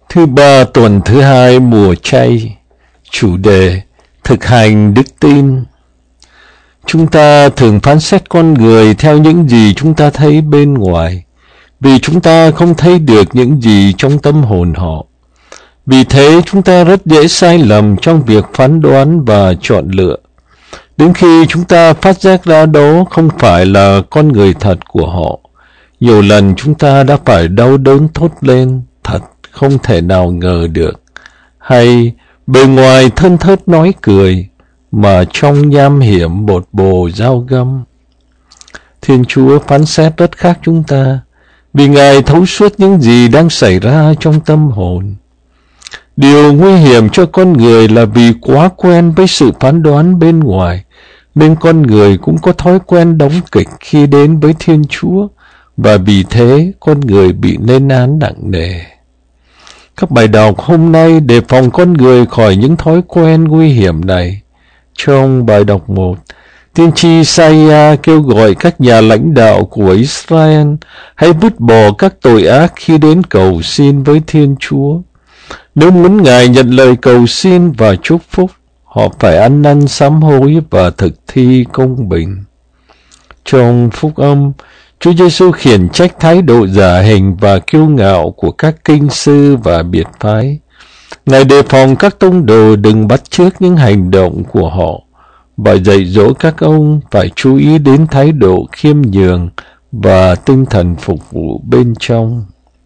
Thứ ba tuần thứ hai mùa chay. Chủ đề: thực hành đức tin. Chúng ta thường phán xét con người theo những gì chúng ta thấy bên ngoài, vì chúng ta không thấy được những gì trong tâm hồn họ. Vì thế chúng ta rất dễ sai lầm trong việc phán đoán và chọn lựa, đến khi chúng ta phát giác ra đó không phải là con người thật của họ. Nhiều lần chúng ta đã phải đau đớn thốt lên: thật không thể nào ngờ được. Hay bề ngoài thân thớt nói cười, mà trong nham hiểm một bồ dao găm. Thiên Chúa phán xét rất khác chúng ta, vì Ngài thấu suốt những gì đang xảy ra trong tâm hồn. Điều nguy hiểm cho con người là vì quá quen với sự phán đoán bên ngoài, nên con người cũng có thói quen đóng kịch khi đến với Thiên Chúa, và vì thế con người bị lên án nặng nề. Các bài đọc hôm nay đề phòng con người khỏi những thói quen nguy hiểm này. Trong bài đọc 1, tiên tri Isaiah kêu gọi các nhà lãnh đạo của Israel hãy vứt bỏ các tội ác khi đến cầu xin với Thiên Chúa. Nếu muốn Ngài nhận lời cầu xin và chúc phúc, họ phải ăn năn sám hối và thực thi công bình. Trong Phúc Âm, Chúa Giêsu khiển trách thái độ giả hình và kiêu ngạo của các kinh sư và biệt phái. Ngài đề phòng các tông đồ đừng bắt chước những hành động của họ, và dạy dỗ các ông phải chú ý đến thái độ khiêm nhường và tinh thần phục vụ bên trong.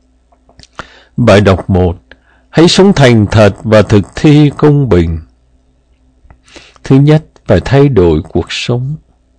Bài đọc 1. Hãy sống thành thật và thực thi công bình. Thứ nhất, phải thay đổi cuộc sống.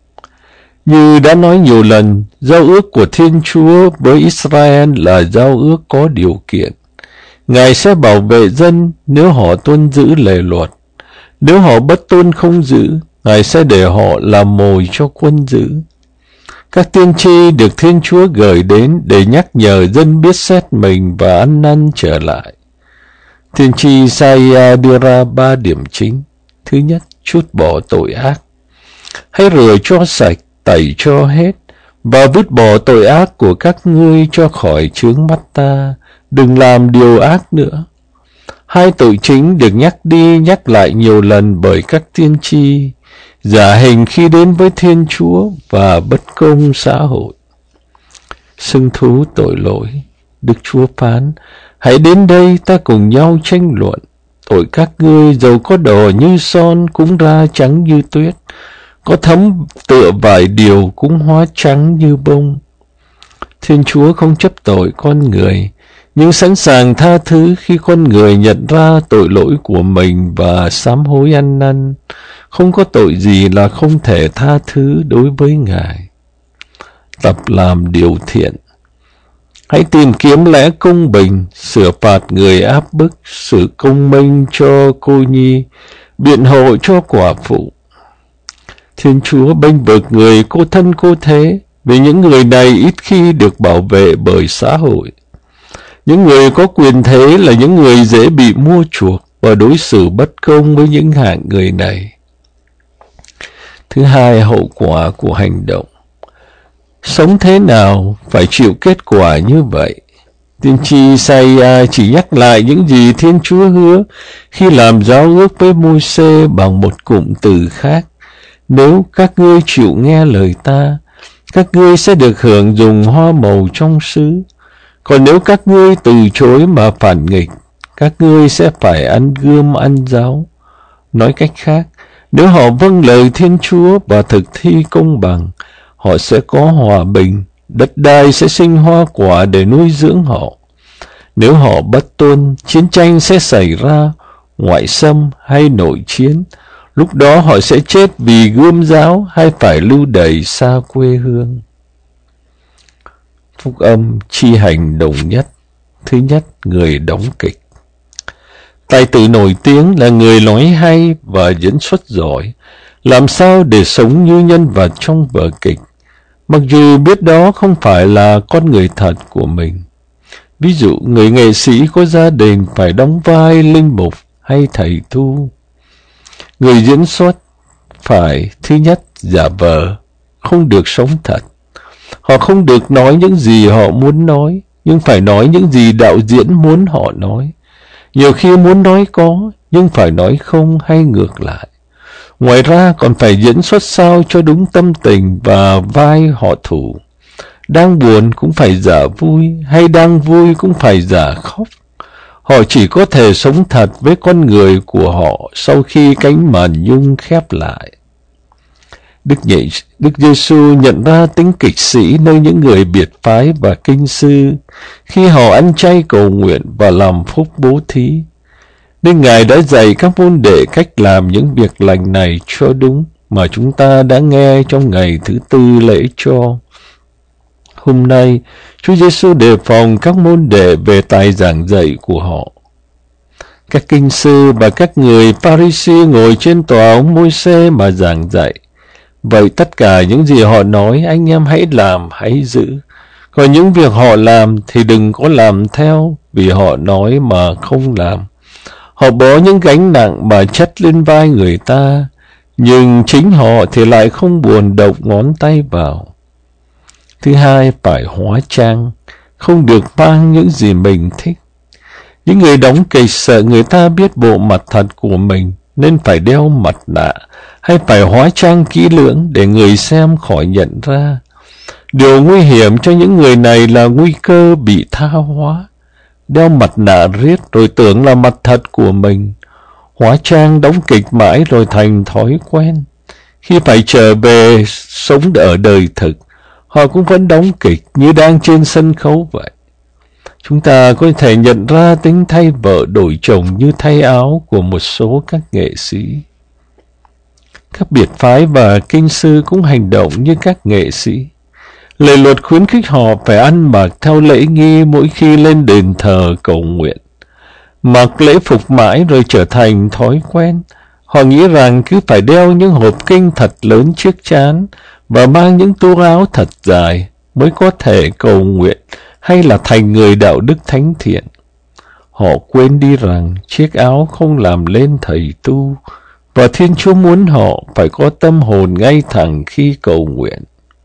Như đã nói nhiều lần, giao ước của Thiên Chúa với Israel là giao ước có điều kiện. Ngài sẽ bảo vệ dân nếu họ tuân giữ lề luật. Nếu họ bất tuân không giữ, Ngài sẽ để họ làm mồi cho quân dữ. Các tiên tri được Thiên Chúa gửi đến để nhắc nhở dân biết xét mình và ăn năn trở lại. Tiên tri Isaiah đưa ra 3 điểm chính. Thứ nhất, trút bỏ tội ác. Hãy rửa cho sạch, tẩy cho hết, và vứt bỏ tội ác của các ngươi cho khỏi chướng mắt ta. Đừng làm điều ác nữa. 2 tội chính được nhắc đi nhắc lại nhiều lần bởi các tiên tri: giả hình khi đến với Thiên Chúa và bất công xã hội. Xưng thú tội lỗi. Đức Chúa phán: hãy đến đây ta cùng nhau tranh luận. Tội các ngươi dầu có đỏ như son cũng ra trắng như tuyết, có thấm tựa vải điều cũng hóa trắng như bông. Thiên Chúa không chấp tội con người, nhưng sẵn sàng tha thứ khi con người nhận ra tội lỗi của mình và sám hối ăn năn. Không có tội gì là không thể tha thứ đối với Ngài. Tập làm điều thiện. Hãy tìm kiếm lẽ công bình, sửa phạt người áp bức, xử công minh cho cô nhi, biện hộ cho quả phụ. Thiên Chúa bênh vực người cô thân cô thế, vì những người này ít khi được bảo vệ bởi xã hội. Những người có quyền thế là những người dễ bị mua chuộc và đối xử bất công với những hạng người này. Thứ hai, hậu quả của hành động. Sống thế nào phải chịu kết quả như vậy. Tiên tri Isaiah chỉ nhắc lại những gì Thiên Chúa hứa khi làm giao ước với Môi-se bằng một cụm từ khác: nếu các ngươi chịu nghe lời ta, các ngươi sẽ được hưởng dùng hoa màu trong xứ. Còn nếu các ngươi từ chối mà phản nghịch, các ngươi sẽ phải ăn gươm ăn giáo. Nói cách khác, nếu họ vâng lời Thiên Chúa và thực thi công bằng, họ sẽ có hòa bình, đất đai sẽ sinh hoa quả để nuôi dưỡng họ. Nếu họ bất tuân, chiến tranh sẽ xảy ra, ngoại xâm hay nội chiến. Lúc đó họ sẽ chết vì gươm giáo hay phải lưu đày xa quê hương. Phúc âm chi hành đồng nhất. Thứ nhất, người đóng kịch. Tài tử nổi tiếng là người nói hay và diễn xuất giỏi. Làm sao để sống như nhân vật trong vở kịch, mặc dù biết đó không phải là con người thật của mình. Ví dụ, người nghệ sĩ có gia đình phải đóng vai linh mục hay thầy tu. Người diễn xuất phải, thứ nhất, giả vờ, không được sống thật. Họ không được nói những gì họ muốn nói, nhưng phải nói những gì đạo diễn muốn họ nói. Nhiều khi muốn nói có, nhưng phải nói không hay ngược lại. Ngoài ra còn phải diễn xuất sao cho đúng tâm tình và vai họ thủ. Đang buồn cũng phải giả vui, hay đang vui cũng phải giả khóc. Họ chỉ có thể sống thật với con người của họ sau khi cánh màn nhung khép lại. Đức Giêsu nhận ra tính kịch sĩ nơi những người biệt phái và kinh sư khi họ ăn chay cầu nguyện và làm phúc bố thí. Nên Ngài đã dạy các môn đệ cách làm những việc lành này cho đúng mà chúng ta đã nghe trong ngày thứ tư lễ cho. Hôm nay, Chúa Giêsu đề phòng các môn đệ về tài giảng dạy của họ. Các kinh sư và các người Pha-ri-si ngồi trên tòa ông Môi-se mà giảng dạy. Vậy tất cả những gì họ nói anh em hãy làm, hãy giữ. Còn những việc họ làm thì đừng có làm theo, vì họ nói mà không làm. Họ bỏ những gánh nặng mà chất lên vai người ta, nhưng chính họ thì lại không buồn động ngón tay vào. Thứ hai, phải hóa trang, không được mang những gì mình thích. Những người đóng kịch sợ người ta biết bộ mặt thật của mình, nên phải đeo mặt nạ, hay phải hóa trang kỹ lưỡng để người xem khỏi nhận ra. Điều nguy hiểm cho những người này là nguy cơ bị tha hóa. Đeo mặt nạ riết rồi tưởng là mặt thật của mình. Hóa trang đóng kịch mãi rồi thành thói quen. Khi phải trở về sống ở đời thực, họ cũng vẫn đóng kịch như đang trên sân khấu vậy. Chúng ta có thể nhận ra tính thay vợ đổi chồng như thay áo của một số các nghệ sĩ. Các biệt phái và kinh sư cũng hành động như các nghệ sĩ. Lệ luật khuyến khích họ phải ăn mặc theo lễ nghi mỗi khi lên đền thờ cầu nguyện. Mặc lễ phục mãi rồi trở thành thói quen. Họ nghĩ rằng cứ phải đeo những hộp kinh thật lớn trước trán và mang những túi áo thật dài mới có thể cầu nguyện hay là thành người đạo đức thánh thiện. Họ quên đi rằng chiếc áo không làm lên thầy tu, và Thiên Chúa muốn họ phải có tâm hồn ngay thẳng khi cầu nguyện.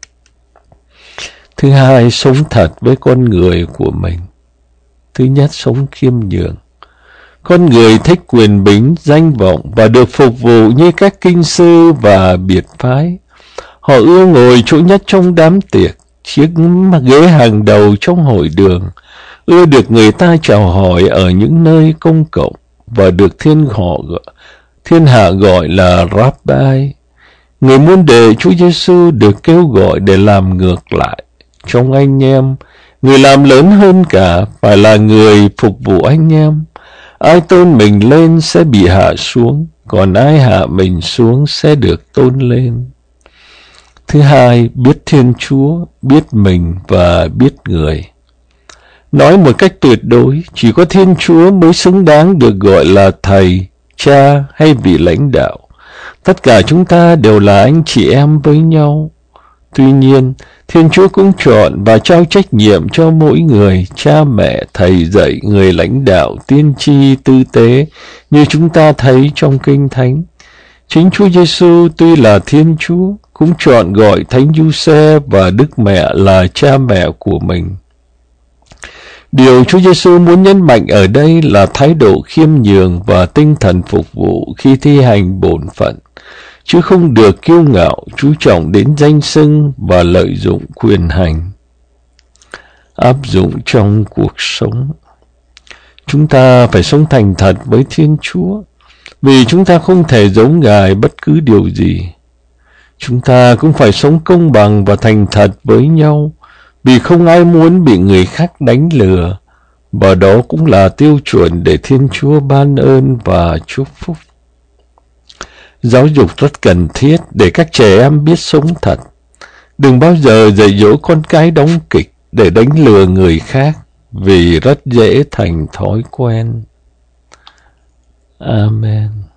Thứ hai, sống thật với con người của mình. Thứ nhất, sống khiêm nhường. Con người thích quyền bính, danh vọng và được phục vụ như các kinh sư và biệt phái. Họ ưa ngồi chỗ nhất trong đám tiệc, chiếc ghế hàng đầu trong hội đường, ưa được người ta chào hỏi ở những nơi công cộng và được thiên hạ gọi là Rabbi. Người môn đệ Chúa Giêsu được kêu gọi để làm ngược lại. Trong anh em, người làm lớn hơn cả phải là người phục vụ anh em. Ai tôn mình lên sẽ bị hạ xuống, còn ai hạ mình xuống sẽ được tôn lên. Thứ hai, biết Thiên Chúa, biết mình và biết người. Nói một cách tuyệt đối, chỉ có Thiên Chúa mới xứng đáng được gọi là thầy, cha hay vị lãnh đạo. Tất cả chúng ta đều là anh chị em với nhau. Tuy nhiên, Thiên Chúa cũng chọn và trao trách nhiệm cho mỗi người, cha mẹ, thầy dạy, người lãnh đạo, tiên tri, tư tế, như chúng ta thấy trong Kinh Thánh. Chính Chúa Giêsu tuy là Thiên Chúa, cũng chọn gọi Thánh Giuse và Đức Mẹ là cha mẹ của mình. Điều Chúa Giêsu muốn nhấn mạnh ở đây là thái độ khiêm nhường và tinh thần phục vụ khi thi hành bổn phận, chứ không được kiêu ngạo, chú trọng đến danh xưng và lợi dụng quyền hành. Áp dụng trong cuộc sống. Chúng ta phải sống thành thật với Thiên Chúa, vì chúng ta không thể giấu Ngài bất cứ điều gì. Chúng ta cũng phải sống công bằng và thành thật với nhau, vì không ai muốn bị người khác đánh lừa, và đó cũng là tiêu chuẩn để Thiên Chúa ban ơn và chúc phúc. Giáo dục rất cần thiết để các trẻ em biết sống thật. Đừng bao giờ dạy dỗ con cái đóng kịch để đánh lừa người khác, vì rất dễ thành thói quen. Amen.